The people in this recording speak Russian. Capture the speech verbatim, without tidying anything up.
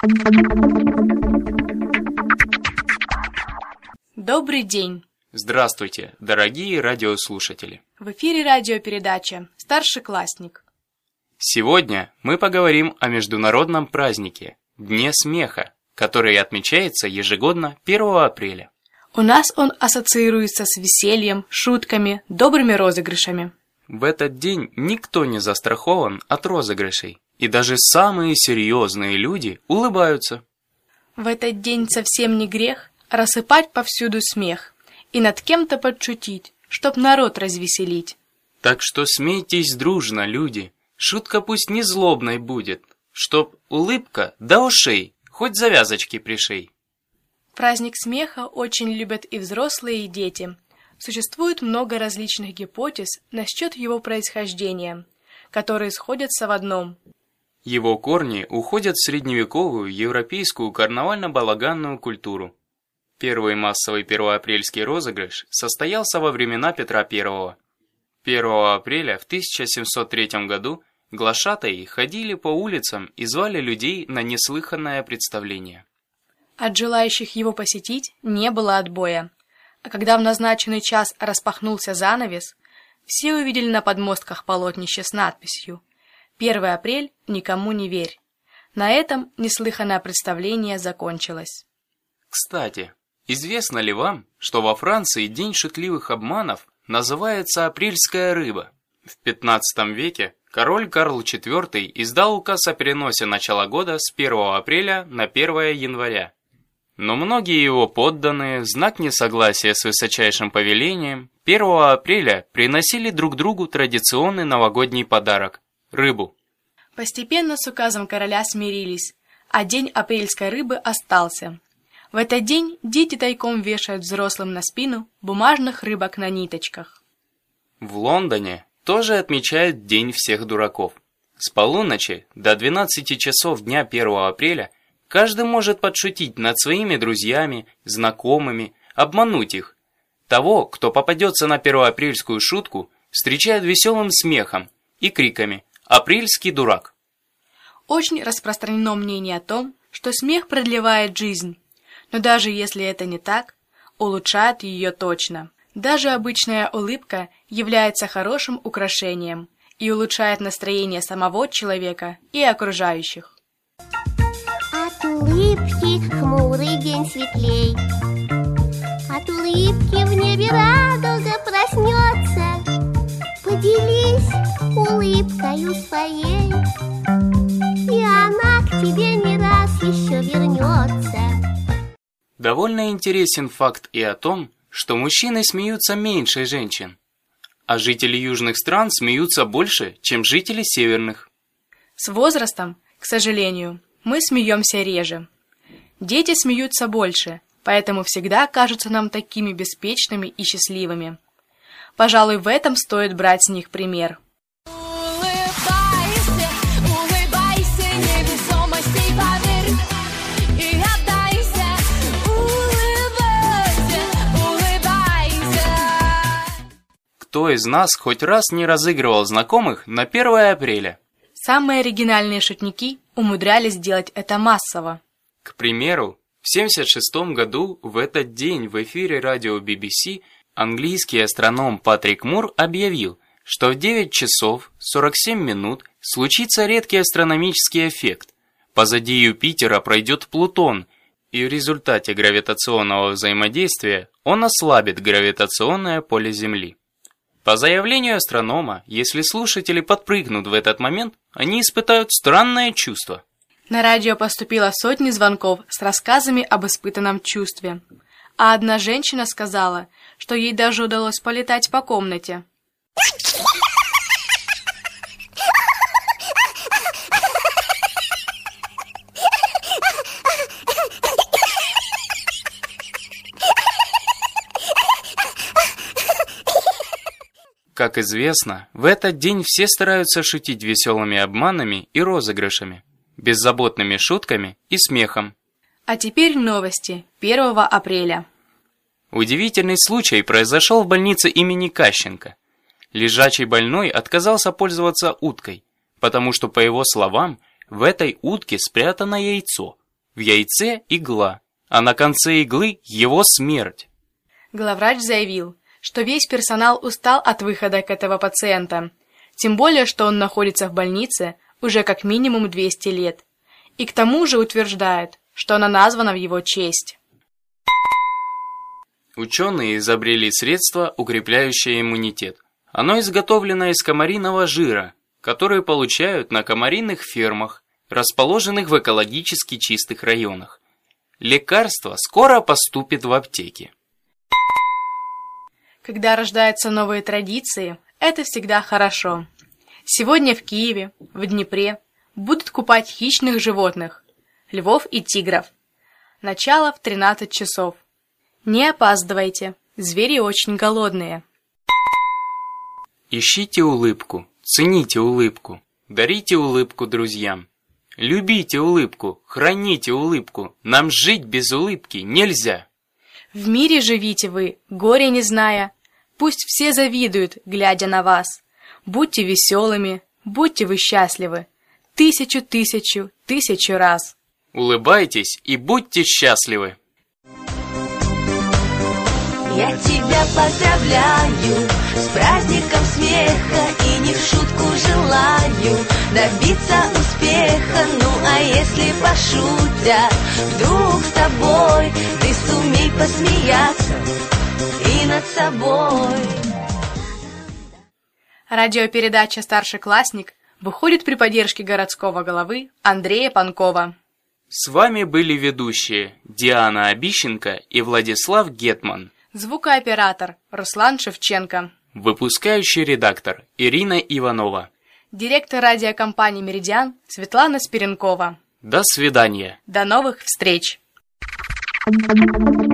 Добрый день! Здравствуйте, дорогие радиослушатели! В эфире радиопередача «Старшеклассник». Сегодня мы поговорим о международном празднике – Дне смеха, который отмечается ежегодно первого апреля. У нас он ассоциируется с весельем, шутками, добрыми розыгрышами. В этот день никто не застрахован от розыгрышей, и даже самые серьезные люди улыбаются. В этот день совсем не грех рассыпать повсюду смех и над кем-то подшутить, чтоб народ развеселить. Так что смейтесь дружно, люди, шутка пусть не злобной будет, чтоб улыбка до ушей, хоть завязочки пришей. Праздник смеха очень любят и взрослые, и дети. Существует много различных гипотез насчет его происхождения, которые сходятся в одном. Его корни уходят в средневековую европейскую карнавально-балаганную культуру. Первый массовый первоапрельский розыгрыш состоялся во времена Петра Первого. первого апреля в тысяча семьсот третьем году глашатаи ходили по улицам и звали людей на неслыханное представление. От желающих его посетить не было отбоя. А когда в назначенный час распахнулся занавес, все увидели на подмостках полотнище с надписью «первого апреля никому не верь». На этом неслыханное представление закончилось. Кстати, известно ли вам, что во Франции День шутливых обманов называется «Апрельская рыба»? В пятнадцатом веке король Карл четвёртый издал указ о переносе начала года с первого апреля на первое января. Но многие его подданные, в знак несогласия с высочайшим повелением, первого апреля приносили друг другу традиционный новогодний подарок – рыбу. Постепенно с указом короля смирились, а день апрельской рыбы остался. В этот день дети тайком вешают взрослым на спину бумажных рыбок на ниточках. В Лондоне тоже отмечают День всех дураков. С полуночи до двенадцати часов дня первого апреля каждый может подшутить над своими друзьями, знакомыми, обмануть их. Того, кто попадется на первоапрельскую шутку, встречают веселым смехом и криками «Апрельский дурак!». Очень распространено мнение о том, что смех продлевает жизнь. Но даже если это не так, улучшает ее точно. Даже обычная улыбка является хорошим украшением и улучшает настроение самого человека и окружающих. От улыбки хмурый день светлей, от улыбки в небе радуга проснется. Поделись улыбкою своей, и она к тебе не раз еще вернется. Довольно интересен факт и о том, что мужчины смеются меньше женщин, а жители южных стран смеются больше, чем жители северных. С возрастом, к сожалению, мы смеемся реже. Дети смеются больше, поэтому всегда кажутся нам такими беспечными и счастливыми. Пожалуй, в этом стоит брать с них пример. Улыбайся, улыбайся, невесомости поверь и отдайся. Улыбайся, улыбайся. Кто из нас хоть раз не разыгрывал знакомых на первое апреля? Самые оригинальные шутники умудрялись делать это массово. К примеру, в семьдесят шестом году в этот день в эфире радио би би си английский астроном Патрик Мур объявил, что в девять часов сорок семь минут случится редкий астрономический эффект. Позади Юпитера пройдет Плутон, и в результате гравитационного взаимодействия он ослабит гравитационное поле Земли. По заявлению астронома, если слушатели подпрыгнут в этот момент, они испытают странное чувство. На радио поступило сотни звонков с рассказами об испытанном чувстве. А одна женщина сказала, что ей даже удалось полетать по комнате. Как известно, в этот день все стараются шутить веселыми обманами и розыгрышами, беззаботными шутками и смехом. А теперь новости первого апреля. Удивительный случай произошел в больнице имени Кащенко. Лежачий больной отказался пользоваться уткой, потому что, по его словам, в этой утке спрятано яйцо. В яйце игла, а на конце иглы его смерть. Главврач заявил, что весь персонал устал от выходок этого пациента, тем более, что он находится в больнице уже как минимум двести лет, и к тому же утверждает, что она названа в его честь. Ученые изобрели средство, укрепляющее иммунитет. Оно изготовлено из комариного жира, который получают на комариных фермах, расположенных в экологически чистых районах. Лекарство скоро поступит в аптеки. Когда рождаются новые традиции, это всегда хорошо. Сегодня в Киеве, в Днепре будут купать хищных животных, львов и тигров. Начало в тринадцать часов. Не опаздывайте, звери очень голодные. Ищите улыбку, цените улыбку, дарите улыбку друзьям. Любите улыбку, храните улыбку, нам жить без улыбки нельзя. В мире живите вы, горе не зная, пусть все завидуют, глядя на вас. Будьте веселыми, будьте вы счастливы, тысячу, тысячу, тысячу раз. Улыбайтесь и будьте счастливы. Я тебя поздравляю с праздником смеха и не в шутку желаю добиться успеха. Ну а если пошутят вдруг с тобой, ты сумей посмеяться и над собой. Радиопередача «Старшеклассник» выходит при поддержке городского головы Андрея Панкова. С вами были ведущие Диана Обищенко и Владислав Гетман. Звукооператор Руслан Шевченко. Выпускающий редактор Ирина Иванова. Директор радиокомпании «Меридиан» Светлана Спиренкова. До свидания. До новых встреч! Thank you.